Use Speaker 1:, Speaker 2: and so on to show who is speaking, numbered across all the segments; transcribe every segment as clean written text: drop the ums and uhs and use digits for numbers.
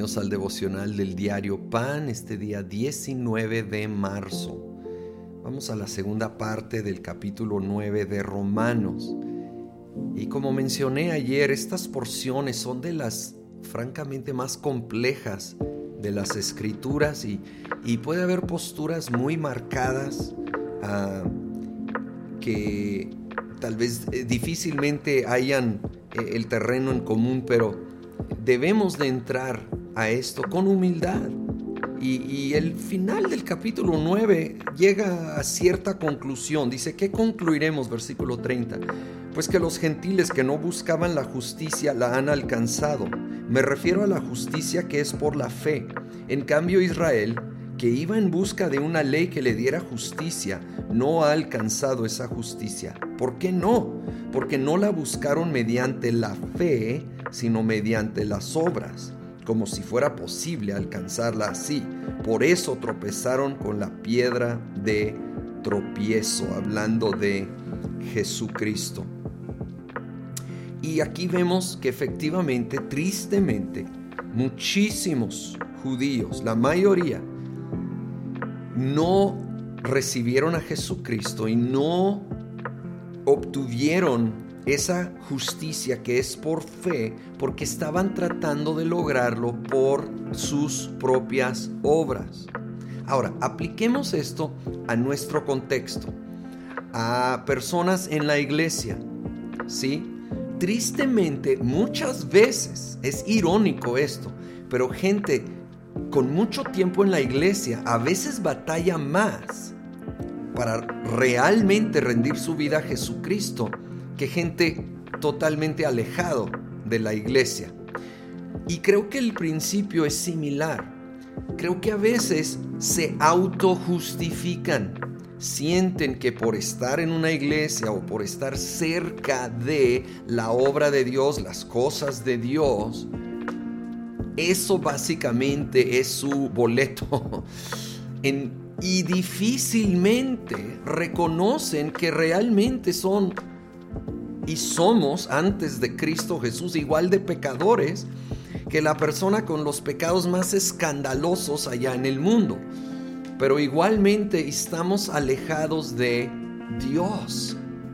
Speaker 1: Bienvenidos al devocional del diario Pan, este día 19 de marzo. Vamos a la segunda parte del capítulo 9 de Romanos. Y como mencioné ayer, estas porciones son de las francamente más complejas de las escrituras y puede haber posturas muy marcadas que tal vez difícilmente hayan el terreno en común, pero debemos de entrar a esto con humildad. Y el final del capítulo 9 llega a cierta conclusión. Dice, ¿qué concluiremos? Versículo 30. Pues que los gentiles que no buscaban la justicia la han alcanzado. Me refiero a la justicia que es por la fe. En cambio, Israel, que iba en busca de una ley que le diera justicia, no ha alcanzado esa justicia. ¿Por qué no? Porque no la buscaron mediante la fe, sino mediante las obras, como si fuera posible alcanzarla así. Por eso tropezaron con la piedra de tropiezo, hablando de Jesucristo. Y aquí vemos que efectivamente, tristemente, muchísimos judíos, la mayoría, no recibieron a Jesucristo y no obtuvieron esa justicia que es por fe, porque estaban tratando de lograrlo por sus propias obras. Ahora, apliquemos esto a nuestro contexto, a personas en la iglesia, ¿sí? Tristemente, muchas veces, es irónico esto, pero gente con mucho tiempo en la iglesia a veces batalla más para realmente rendir su vida a Jesucristo que gente totalmente alejado de la iglesia. Y creo que el principio es similar. Creo que a veces se autojustifican. Sienten que por estar en una iglesia o por estar cerca de la obra de Dios, las cosas de Dios, eso básicamente es su boleto. Y difícilmente reconocen que realmente son y somos antes de Cristo Jesús igual de pecadores que la persona con los pecados más escandalosos allá en el mundo. Pero igualmente estamos alejados de Dios.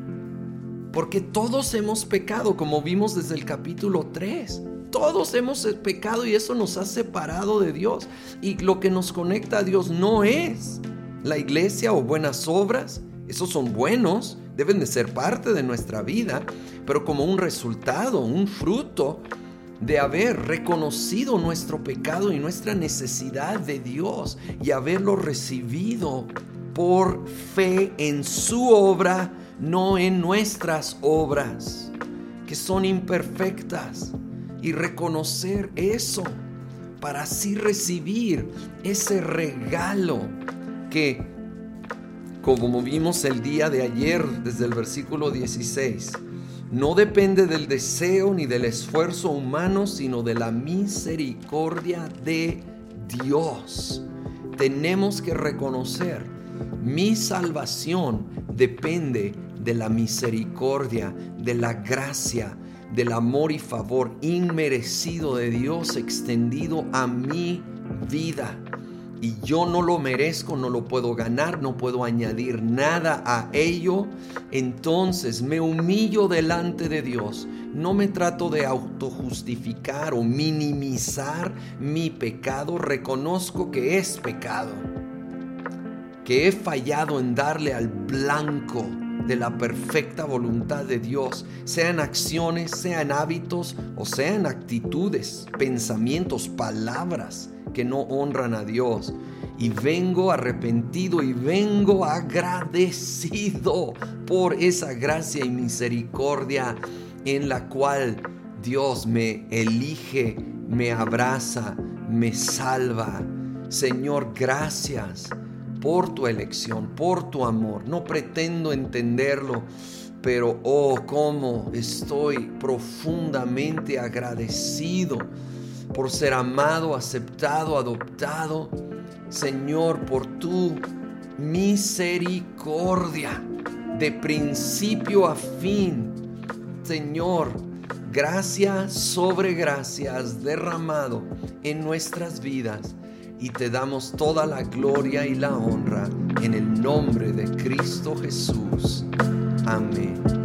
Speaker 1: Porque todos hemos pecado, como vimos desde el capítulo 3. Todos hemos pecado y eso nos ha separado de Dios. Y lo que nos conecta a Dios no es la iglesia o buenas obras. Esos son buenos, deben de ser parte de nuestra vida, pero como un resultado, un fruto de haber reconocido nuestro pecado y nuestra necesidad de Dios y haberlo recibido por fe en su obra, no en nuestras obras, que son imperfectas. Y reconocer eso para así recibir ese regalo que, como vimos el día de ayer desde el versículo 16, no depende del deseo ni del esfuerzo humano, sino de la misericordia de Dios. Tenemos que reconocer, mi salvación depende de la misericordia, de la gracia, del amor y favor inmerecido de Dios extendido a mi vida. Y yo no lo merezco, no lo puedo ganar, no puedo añadir nada a ello. Entonces me humillo delante de Dios. No me trato de autojustificar o minimizar mi pecado. Reconozco que es pecado, que he fallado en darle al blanco de la perfecta voluntad de Dios, sean acciones, sean hábitos o sean actitudes, pensamientos, palabras que no honran a Dios. Y vengo arrepentido y vengo agradecido por esa gracia y misericordia en la cual Dios me elige, me abraza, me salva. Señor, gracias por tu elección, por tu amor. No pretendo entenderlo, pero cómo estoy profundamente agradecido por ser amado, aceptado, adoptado. Señor, por tu misericordia de principio a fin. Señor, gracia sobre gracias derramado en nuestras vidas y te damos toda la gloria y la honra en el nombre de Cristo Jesús. Amén.